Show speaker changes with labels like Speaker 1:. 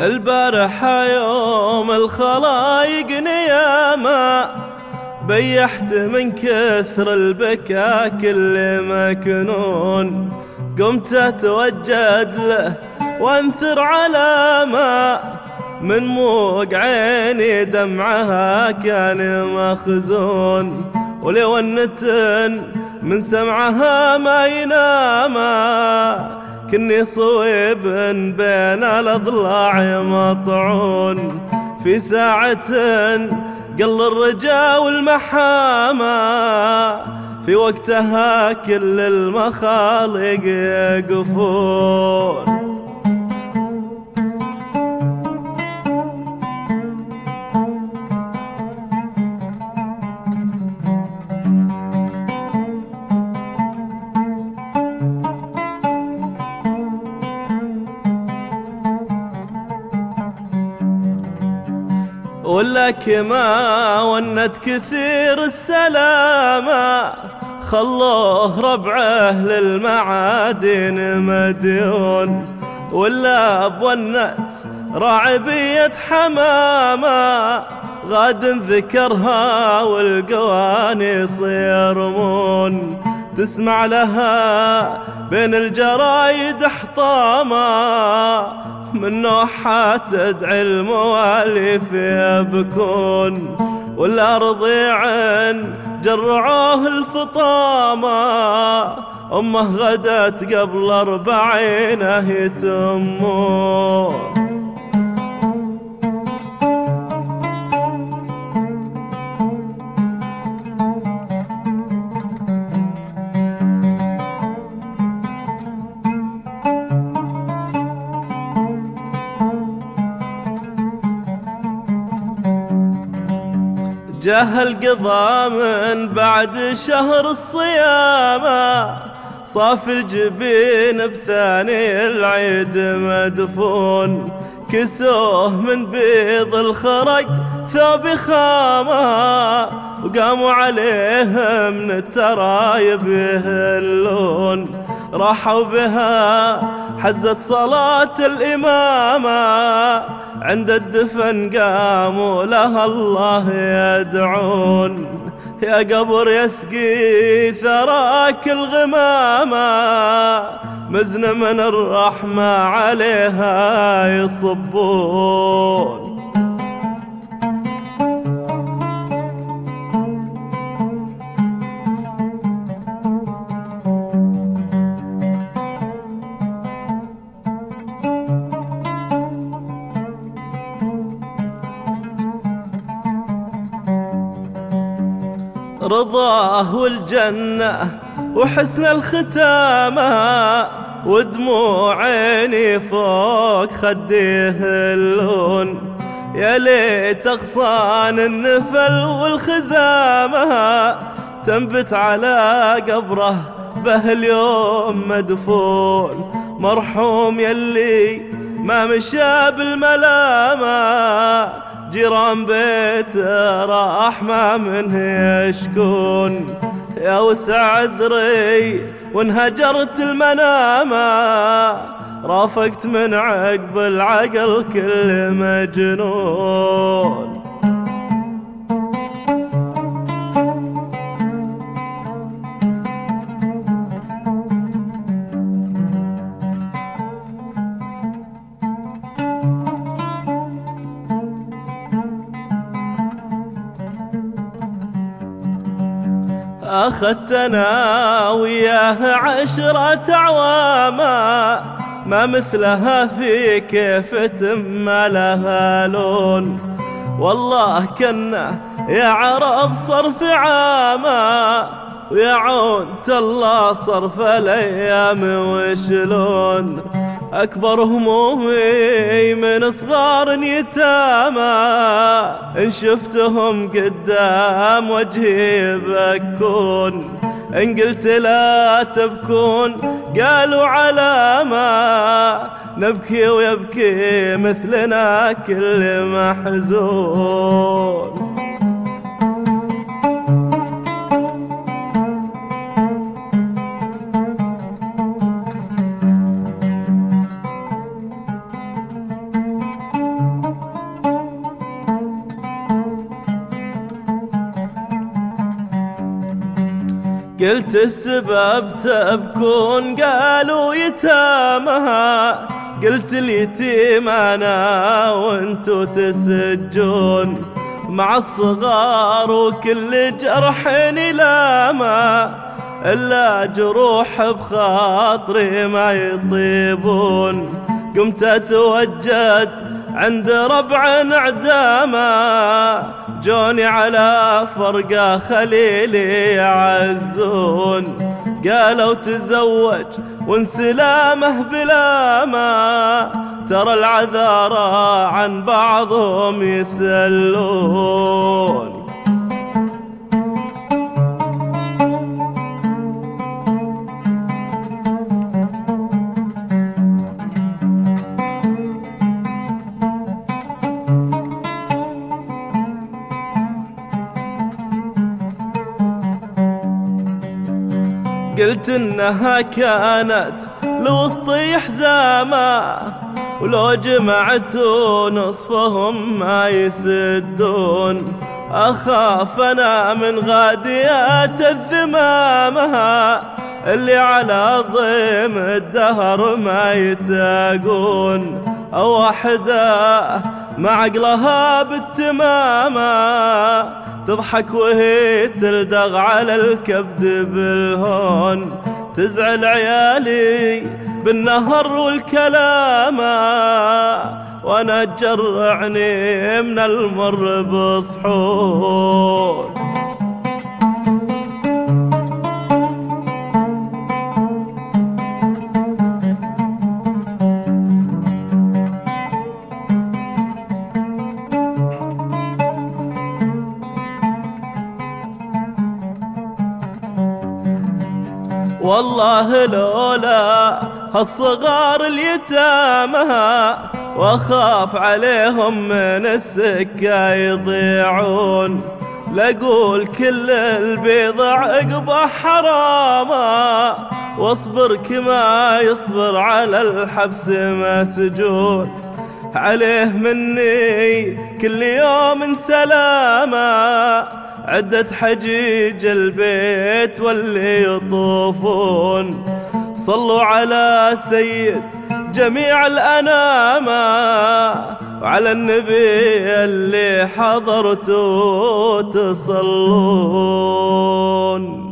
Speaker 1: البارحة يوم الخلايق نياما بيحت من كثر البكا كل مكنون، قمت اتوجد له وانثر على ما من موق عيني دمعها كان مخزون، ولو النتن من سمعها ما يناما كني صويب بين الأضلاع مطعون، في ساعة قل الرجا والمحامة في وقتها كل المخالق يقفون. ولك ما ونت كثير السلامة خلوه ربعه للمعادن مديون، ولا بونت راعبية حمامة غاد ذكرها والقوانيص يرمون، تسمع لها بين الجرايد حطامة من نوحة تدعي المواليف يبكون، والأرض عن جرعوه الفطامة أمه غدت قبل 40 يتمون. جاه القضاء من بعد شهر الصيامة صاف الجبين بثاني العيد مدفون، كسوه من بيض الخرق ثوب خامة وقاموا عليهم من الترايب يهلون، راحوا بها حزت صلاة الإمامة عند الدفن قاموا لها الله يدعون، يا قبر يسقي ثراك الغمامة مزن من الرحمة عليها يصبون. رضاه والجنة وحسن الختامة ودموع عيني فوق خديه اللون، يا ليت أغصان النفل والخزامة تنبت على قبره به اليوم مدفون، مرحوم يلي ما مشى بالملامة جيران بيت راح ما منه يشكون، يا وسع عذري وانهجرت المنامة رافقت من عقب العقل كل مجنون. أخذتنا وياه 10 أعواما ما مثلها في كيفة ما لها لون، والله كنا يا عرب صرف عاما ويا عون الله صرف الأيام وشلون، أكبر همومي من صغار يتامى إن شفتهم قدام وجهي بكون، إن قلت لا تبكون قالوا على ما نبكي ويبكي مثلنا كل محزون. قلت السبب تبكون قالوا يتامها، قلت اليتيم أنا وانتو تسجون مع الصغار وكل جرح لاما، إلا جروح بخاطري ما يطيبون. قمت أتوجد عند ربع عداما، جوني على فرقة خليلي يعزون، قالوا تزوج وانسلامه بلا ما، ترى العذارى عن بعضهم يسلون. قلت إنها كانت لوسطي حزامة، ولو جمعتوا نصفهم ما يسدون، أخاف أنا من غاديات الذمامة اللي على ضيم الدهر ما يتاقون، أو واحدة مع عقلها بالتمامة تضحك وهي تلدغ على الكبد بالهون، تزعل عيالي بالنهر والكلامة وانا تجرعني من المر بصحون. والله لولا هالصغار اليتامى واخاف عليهم من السكة يضيعون، لقول كل البيض عقبه حراما، واصبر كما يصبر على الحبس مسجون، عليه مني كل يوم سلامة عدة حجيج البيت واللي يطوفون، صلوا على سيد جميع الأنامة وعلى النبي اللي حضرتوا تصلون.